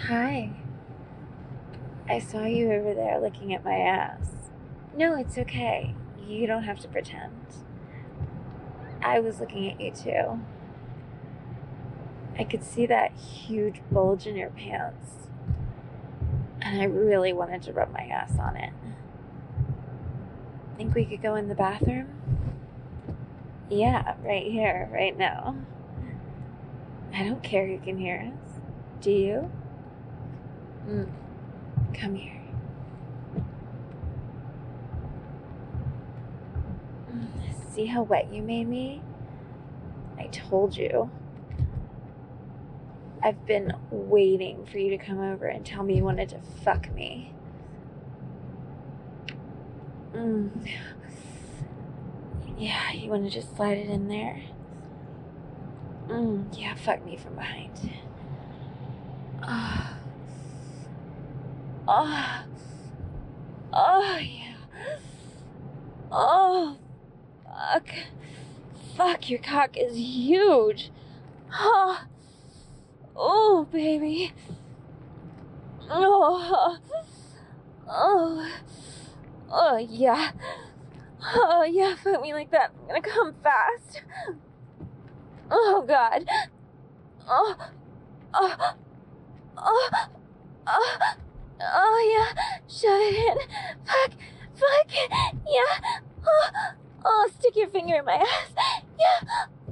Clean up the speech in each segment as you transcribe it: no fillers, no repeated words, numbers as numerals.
Hi. I saw you over there looking at my ass. No, it's okay. You don't have to pretend. I was looking at you too. I could see that huge bulge in your pants. And I really wanted to rub my ass on it. Think we could go in the bathroom? Yeah, right here, right now. I don't care who can hear us. Do you? Come here. See how wet you made me? I told you. I've been waiting for you to come over and tell me you wanted to fuck me. Yeah, you want to just slide it in there? Yeah, fuck me from behind. Yeah. Fuck. Fuck, your cock is huge. Oh, baby. Yeah. Oh, yeah, fuck me like that. I'm gonna come fast. Oh, God. Yeah. Shove it in. Fuck. Yeah. Stick your finger in my ass. Yeah.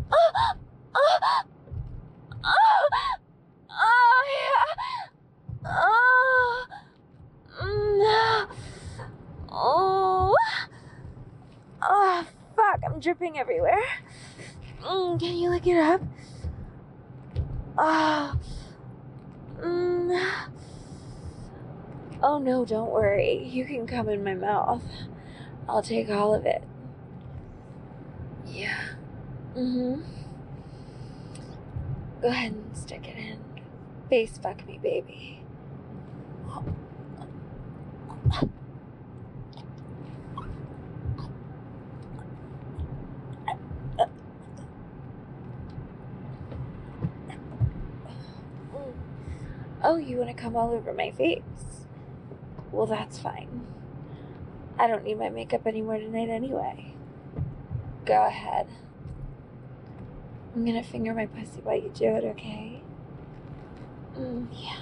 Yeah. Fuck, I'm dripping everywhere. Can you lick it up? Oh no, don't worry. You can come in my mouth. I'll take all of it. Yeah. Go ahead and stick it in. Face fuck me, baby. Oh, you want to come all over my face? Well, that's fine. I don't need my makeup anymore tonight anyway. Go ahead. I'm gonna finger my pussy while you do it, okay? Yeah.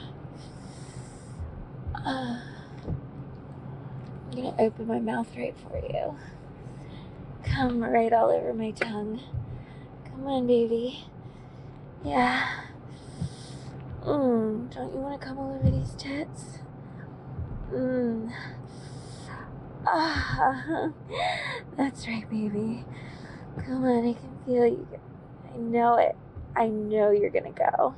I'm gonna open my mouth right for you. Come right all over my tongue. Come on, baby. Yeah. Don't you want to come all over these tits? That's right, baby. Come on, I can feel you. I know it. I know you're gonna go.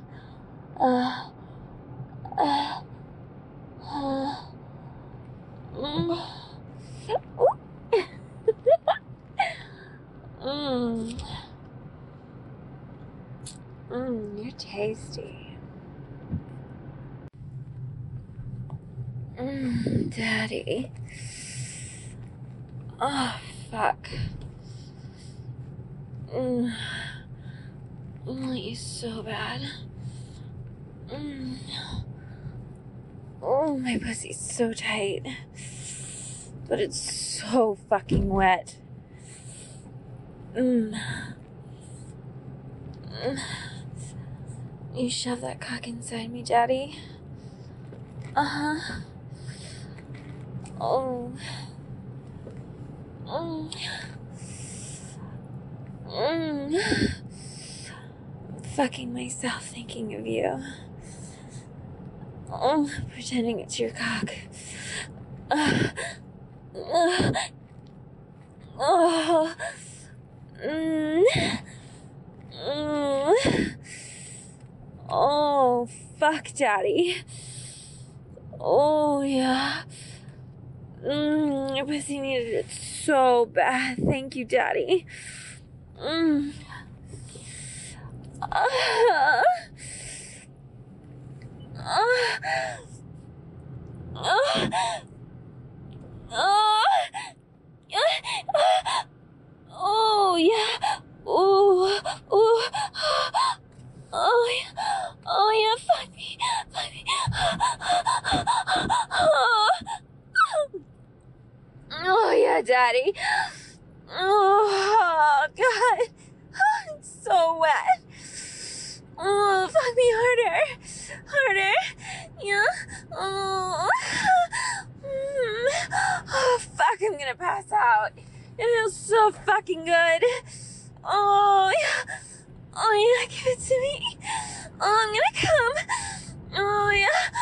You're tasty. Daddy. Oh, fuck. I want you so bad. Oh, my pussy's so tight. But it's so fucking wet. You shove that cock inside me, Daddy? Oh. I'm fucking myself thinking of you. Pretending it's your cock. Oh, fuck, Daddy. Oh, yeah. Your pussy needed it so bad. Thank you, Daddy. Oh, yeah. Oh, Oh, yeah, fuck me. Fuck me. Oh, yeah, Daddy. Oh, God. It's so wet. Oh, fuck me harder. Harder. Yeah. Oh. Oh, fuck, I'm gonna pass out. It feels so fucking good. Oh, yeah. Oh, yeah, give it to me. Oh, I'm gonna come. Oh, yeah.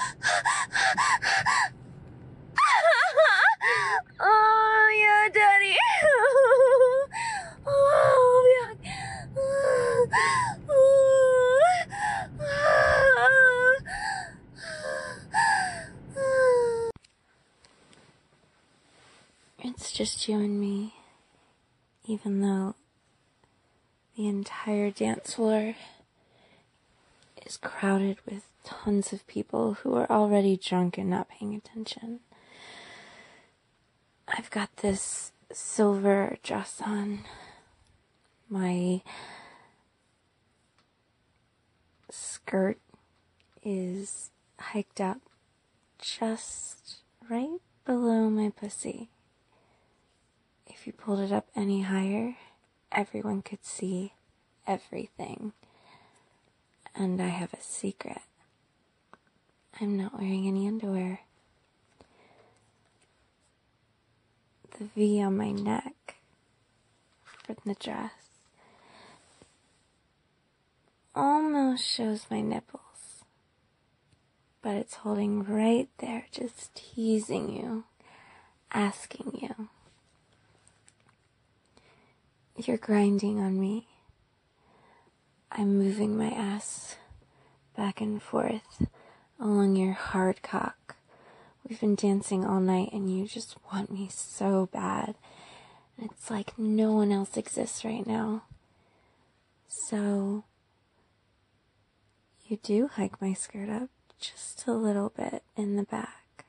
Oh, yeah, Daddy. Oh, yeah. It's just you and me, even though the entire dance floor is crowded with tons of people who are already drunk and not paying attention. I've got this silver dress on. My skirt is hiked up just right below my pussy. If you pulled it up any higher, everyone could see everything. And I have a secret. I'm not wearing any underwear. The V on my neck from the dress almost shows my nipples, but it's holding right there, just teasing you, asking you. You're grinding on me. I'm moving my ass back and forth along your hard cock. We've been dancing all night and you just want me so bad. And it's like no one else exists right now. So you do hike my skirt up just a little bit in the back.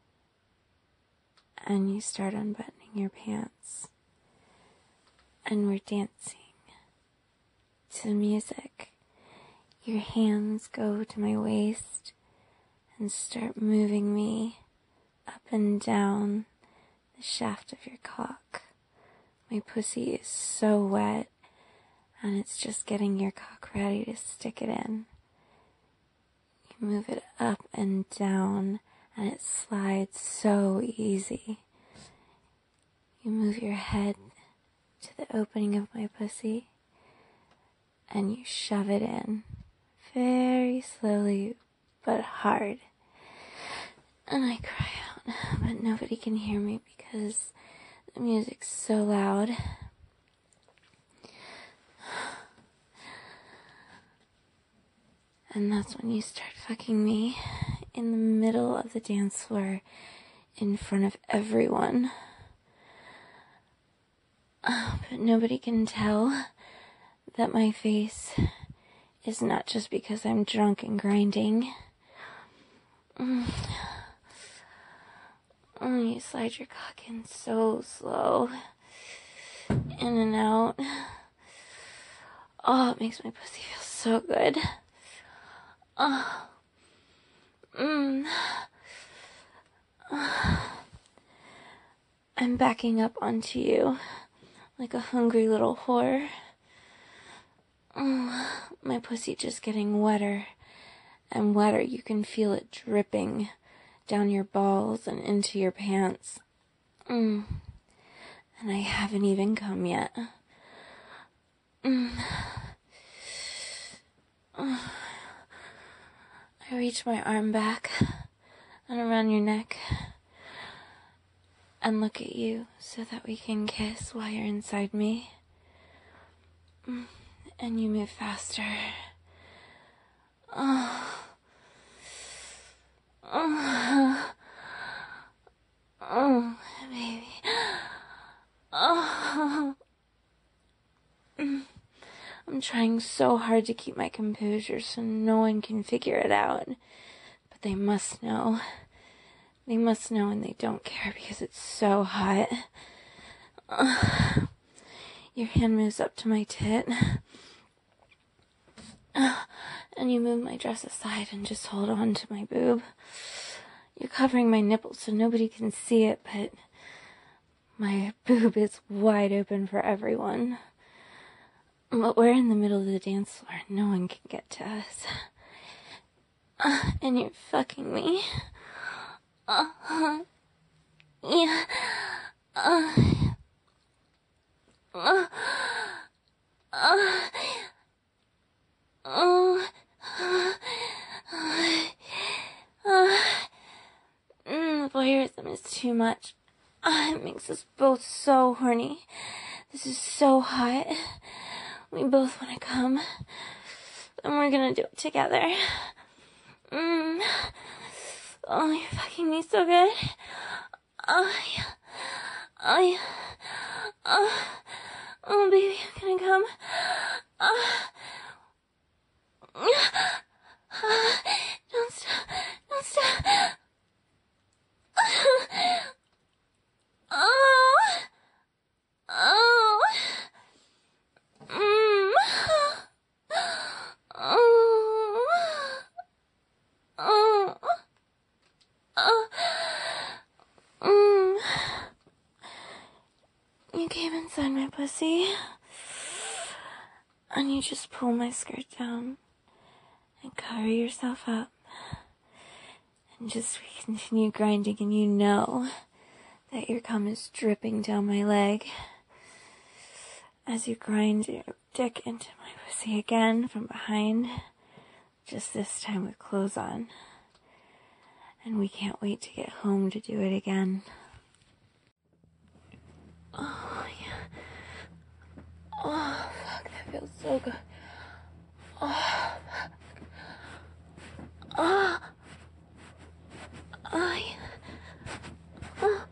And you start unbuttoning your pants. And we're dancing to the music. Your hands go to my waist and start moving me up and down the shaft of your cock. My pussy is so wet, and it's just getting your cock ready to stick it in. You move it up and down, and it slides so easy. You move your head to the opening of my pussy, and you shove it in, very slowly but hard. And I cry out, but nobody can hear me because the music's so loud. And that's when you start fucking me in the middle of the dance floor in front of everyone. But nobody can tell that my face is not just because I'm drunk and grinding. You slide your cock in so slow, in and out. Oh, it makes my pussy feel so good. I'm backing up onto you like a hungry little whore. My pussy just getting wetter and wetter. You can feel it dripping down your balls and into your pants. And I haven't even come yet. I reach my arm back and around your neck and look at you so that we can kiss while you're inside me. And you move faster. Oh, baby. I'm trying so hard to keep my composure so no one can figure it out. But they must know. They must know, and they don't care because it's so hot. Your hand moves up to my tit. Then you move my dress aside and just hold on to my boob. You're covering my nipples so nobody can see it, but my boob is wide open for everyone. But we're in the middle of the dance floor. No one can get to us. And you're fucking me. Yeah. The voyeurism is too much. It makes us both so horny. This is so hot. We both want to come. And we're gonna do it together. Oh, you're fucking me so good. Oh, yeah. Oh, yeah. Oh, baby, I'm gonna come. Don't stop. Don't stop. Oh. Oh. You came inside my pussy, and you just pull my skirt down and cover yourself up, and just continue grinding, and you know that your cum is dripping down my leg as you grind your dick into my pussy again from behind, just this time with clothes on. And we can't wait to get home to do it again. Oh, yeah. Oh, fuck, that feels so good. Oh, fuck. Oh. Oh, yeah. Oh.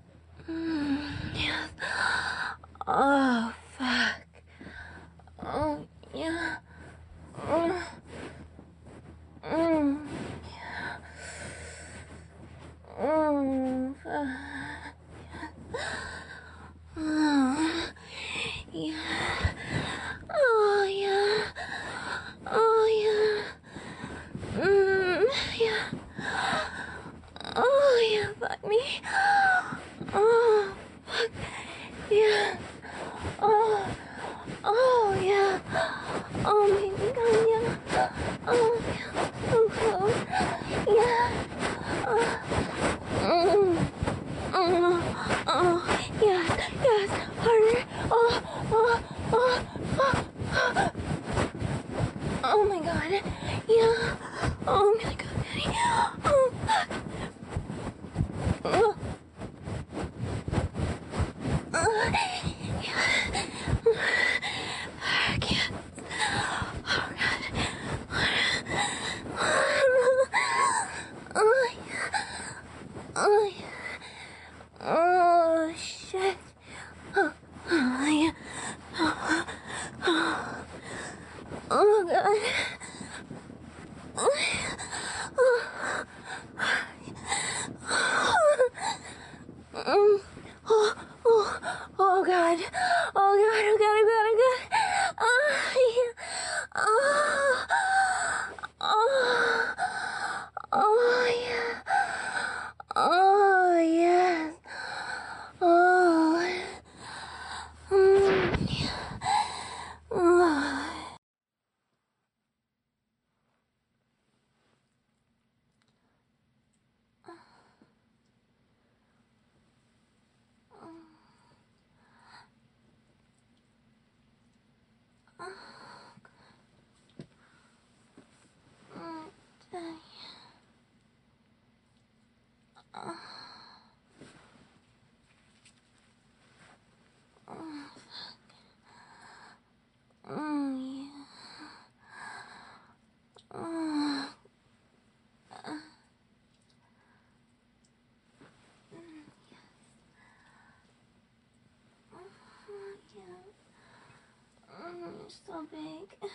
Yes. Oh, fuck. Oh, yeah. Yeah. Fuck. Yeah. Oh, yeah. Oh, yeah. Yeah. Oh, yeah, fuck me. Oh, fuck. Yeah. Oh, yeah. Oh, my God, yeah. Oh, yeah. So close. Yeah. Yes, yes, harder. Oh my God. Yeah. Oh, I'm gonna go, Daddy. Oh, fuck. Yeah. Fuck, yes. Oh, God. Oh, yeah. Oh, yeah. Oh, shit. Oh, yeah. Oh, God. Oh, God. Oh, God. Oh, God. Oh, God. Oh, God. Yeah. Oh, yeah. Oh, yes. Oh, yeah. Oh. You're so big.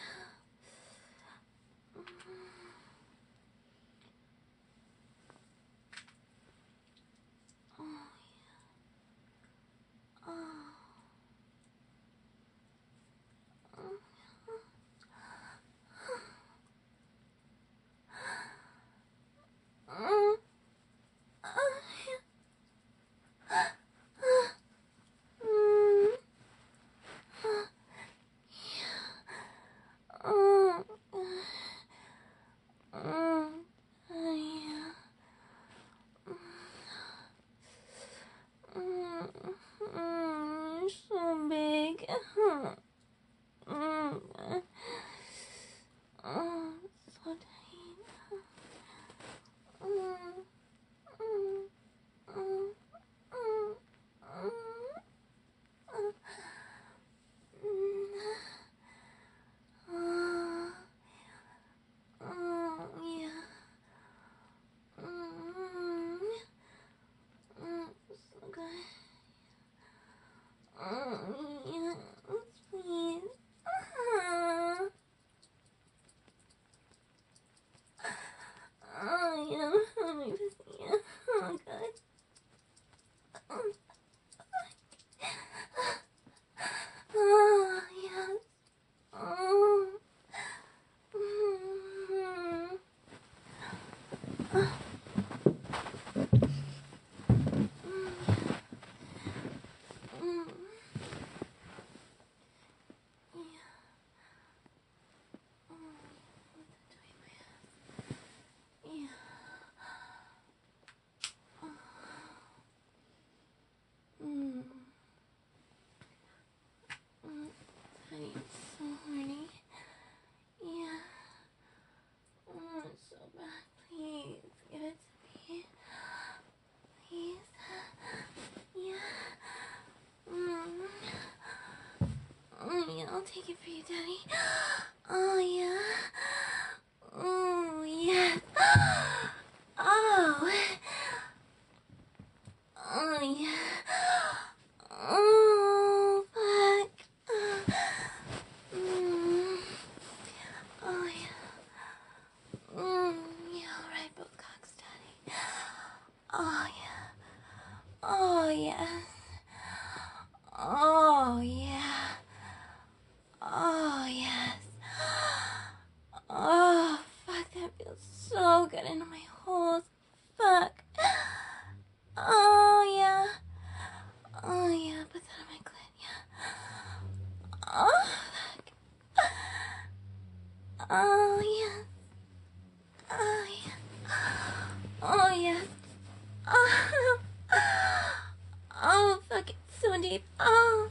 I'll take it for you, Daddy. Oh, yeah. Oh, yes. Oh. Oh, yeah. Oh, fuck. Oh, yeah. Yeah, all right, both cocks, Daddy. Oh, yeah. Oh, yes. Oh, yeah. Oh, yes. Oh, fuck, that feels so good into my holes. Fuck. Oh, yeah. Oh, yeah, put that on my clit, yeah. Oh, fuck. Oh, yes. Oh, yeah. Oh, yes. Oh, oh, fuck, it's so deep. Oh,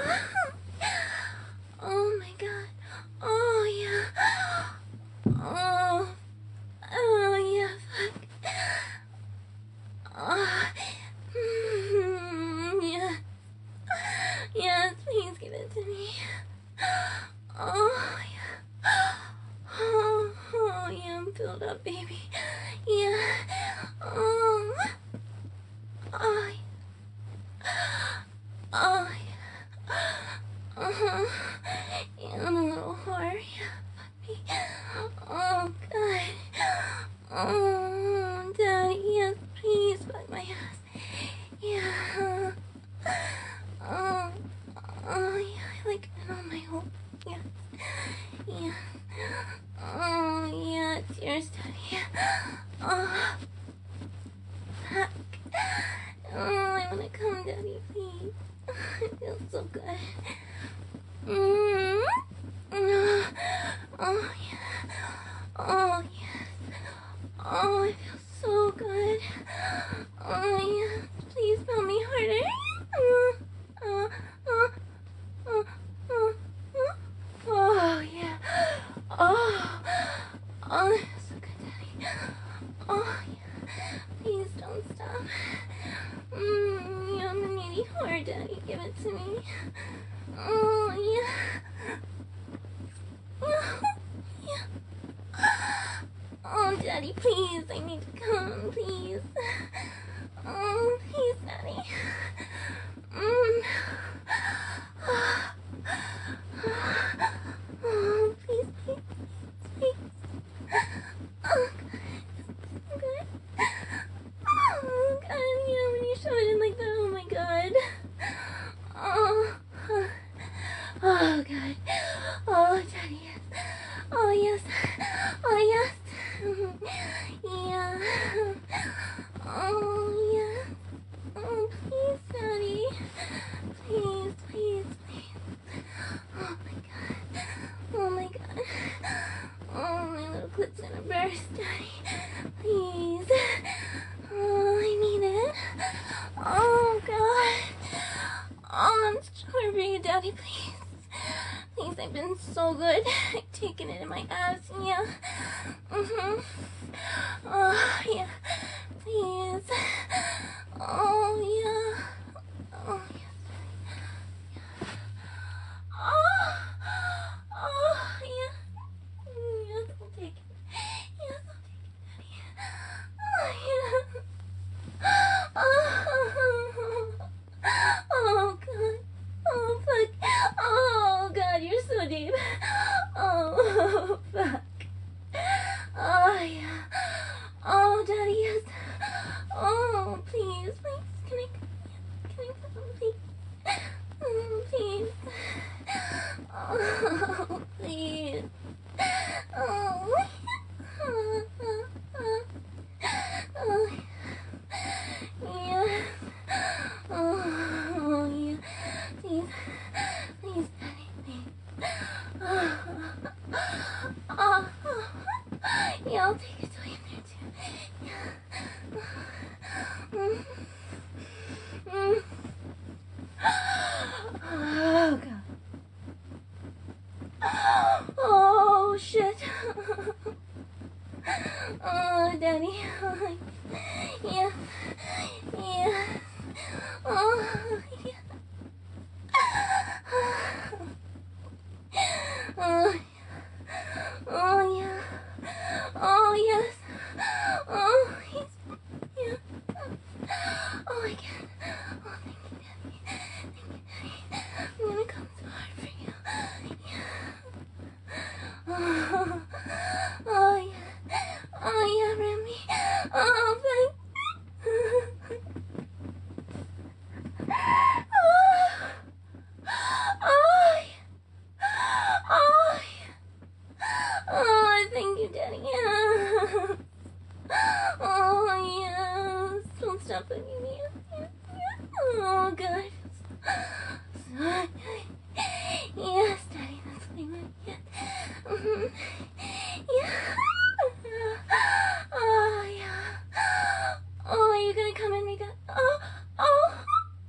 oh my god. Oh, yeah. Oh, oh, yeah, fuck. Oh, yeah. Yes, please give it to me. Oh, yeah. Oh, yeah, I'm filled up, baby. Yeah. Oh, oh, oh, yeah. Yeah, I'm a little whore. Yeah, oh, God. Oh, Daddy, yes, please fuck my ass. Yeah. Oh, oh, yeah, I like it on my hole. Yeah. Yeah. Oh, yeah, it's yours, Daddy. Oh, fuck. Oh, I wanna come, Daddy, please. It feels so good. Oh, yeah. Oh, yes. Oh, it feels so good. Oh, yeah. Please pound me harder. Oh, yeah. Oh, oh, it feels so good, Daddy. Oh, yeah. Please don't stop. Yeah, I'm a needy whore, Daddy. Give it to me. Oh, yeah. Yeah. Oh, Daddy, please. I need to come, please. Oh, please, Daddy. Oh, please, please, please. Oh, God. Oh, God, yeah, when you show it in like that, oh my God. Oh, oh, God. Oh, Daddy, yes. Oh, yes. Oh, yes. Yeah. Oh, yeah. Oh, please, Daddy. Please, please, please. Oh, my God. Oh, my God. Oh, my little clip's gonna burst, Daddy. Please. Oh, I need it. Oh, God. Oh, I'm sorry for you, Daddy, please. Please, I've been so good. I've taken it in my ass, yeah. Oh, yeah. Please. Oh, yeah. Oh, yes. Oh, oh, yeah. Yes, I'll take it. Yes, I'll take it, Daddy. Oh, yeah. Oh, oh, God. Oh, fuck. Oh, God, you're so deep. Oh, fuck. Oh, yeah. Oh, Daddy, yes. Oh, please, please. Can I put them, please? Please. Oh, please. Oh. Oh, Daddy. Oh, yeah. Yeah. Oh, yeah. Oh, oh, yeah. Oh, yes. Oh, he's, yeah. Oh, I can. Oh, thank you, Daddy. Thank you, Daddy. I'm gonna come so hard for you. Yeah. Oh, oh, yeah. Oh, yeah, Remy. Oh, thank oh, oh, oh, thank you, Daddy. Yeah. Oh, yes. Don't stop looking me. Yes, yes. Oh, good. So good. Yes, Daddy, that's what I meant. Yes. Mm-hmm. Yeah. Oh, yeah. Oh, are you gonna come and make that? Oh, oh.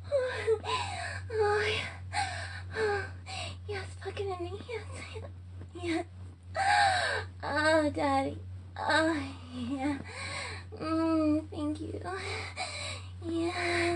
Oh, yeah. Oh, yes, plug it in me. Yes. Yes. Oh, Daddy. Oh, yeah. Thank you. Yeah.